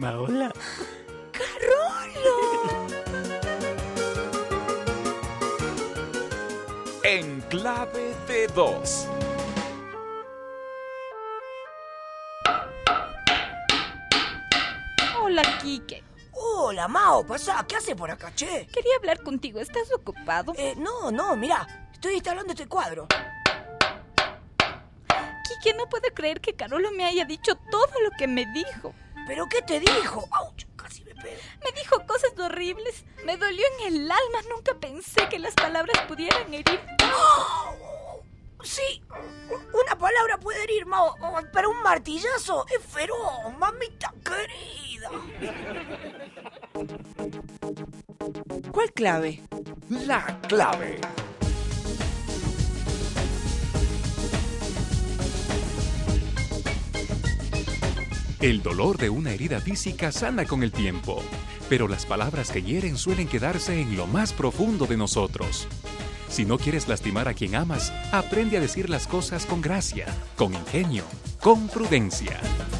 Hola, hola. ¡Carolo! En clave de dos. Hola, Quique. Hola, Mao, pasá, ¿qué haces por acá, che? Quería hablar contigo, ¿estás ocupado? No, mirá, estoy instalando este cuadro. Quique, no puedo creer que Carolo me haya dicho todo lo que me dijo. ¿Pero qué te dijo? ¡Auch! Casi me pego. Me dijo cosas horribles. Me dolió en el alma. Nunca pensé que las palabras pudieran herir. ¡Oh! Sí, una palabra puede herir, Mao, pero un martillazo es feroz, mamita querida. ¿Cuál clave? La clave. El dolor de una herida física sana con el tiempo, pero las palabras que hieren suelen quedarse en lo más profundo de nosotros. Si no quieres lastimar a quien amas, aprende a decir las cosas con gracia, con ingenio, con prudencia.